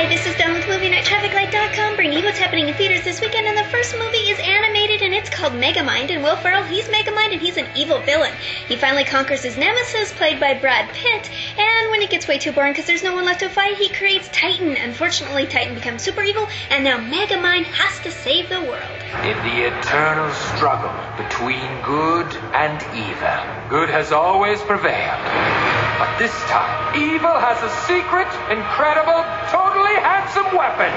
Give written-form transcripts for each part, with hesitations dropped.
Hi, this is Dawn with MovieNightTrafficLight.com bringing you what's happening in theaters this weekend. And the first movie is animated and it's called Megamind. And Will Ferrell, he's Megamind and he's an evil villain. He finally conquers his nemesis, played by Brad Pitt. And when it gets way too boring because there's no one left to fight, he creates Titan. Unfortunately, Titan becomes super evil and now Megamind has to save the world. In the eternal struggle between good and evil, good has always prevailed. But this time, evil has a secret, incredible, totally handsome weapon.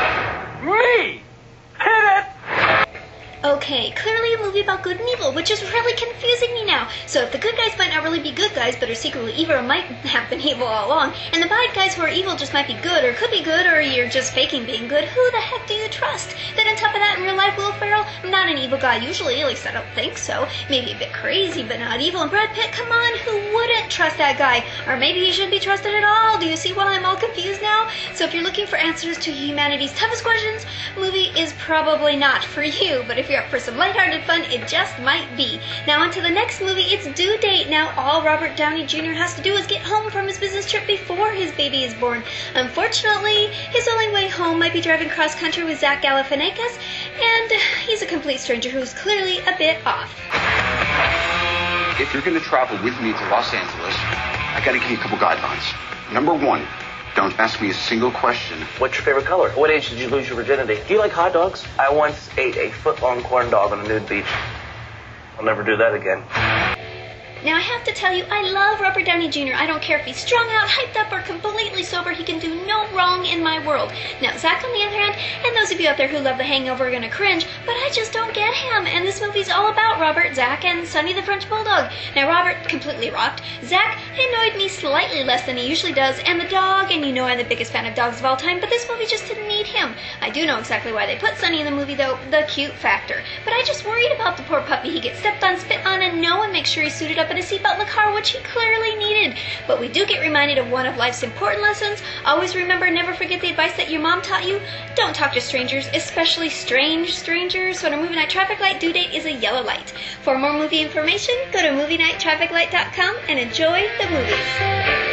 Me! Hit it! Okay, clearly a movie about good and evil, which is really confusing me now. So if the good guys might not really be good guys, but are secretly evil, or might have been evil all along, and the bad guys who are evil just might be good, or could be good, or you're just faking being good, who the heck do you trust? Then on top of that, in real life, Will Ferrell, not an evil guy usually, at least I don't think so. Maybe a bit crazy, but not evil. And Brad Pitt, come on, who wouldn't trust that guy? Or maybe he shouldn't be trusted at all. Do you see why I'm all confused now? So if you're looking for answers to humanity's toughest questions, movie is probably not for you. But if you're up for some lighthearted fun, it just might be. Now on to the next movie, it's Due Date. Now all Robert Downey Jr. has to do is get home from his business trip before his baby is born. Unfortunately, his only way home might be driving cross country with Zach Galifianakis, and he's a complete stranger who's clearly a bit off. If you're going to travel with me to Los Angeles, I got to give you a couple guidelines. Number one, don't ask me a single question. What's your favorite color? What age did you lose your virginity? Do you like hot dogs? I once ate a foot-long corn dog on a nude beach. I'll never do that again. Now I have to tell you, I love Robert Downey Jr. I don't care if he's strung out, hyped up, or completely sober. He can do no wrong in my world. Now Zach, on the other hand, and those of you out there who love The Hangover are going to cringe, but I just don't get him. And this movie's all about Robert, Zach, and Sonny the French Bulldog. Now Robert completely rocked. Zach annoyed me slightly less than he usually does, and the dog, and you know I'm the biggest fan of dogs of all time, but this movie just didn't need him. I do know exactly why they put Sonny in the movie, though, the cute factor. But I just worried about the poor puppy. He gets stepped on, spit on, and no one makes sure he's suited up in a seatbelt in the car, which he clearly needed. But we do get reminded of one of life's important lessons. Always remember, never forget the advice that your mom taught you. Don't talk to strangers, especially strange strangers. So on a Movie Night Traffic Light, Due Date is a yellow light. For more movie information, go to MovieNightTrafficLight.com and enjoy the movies.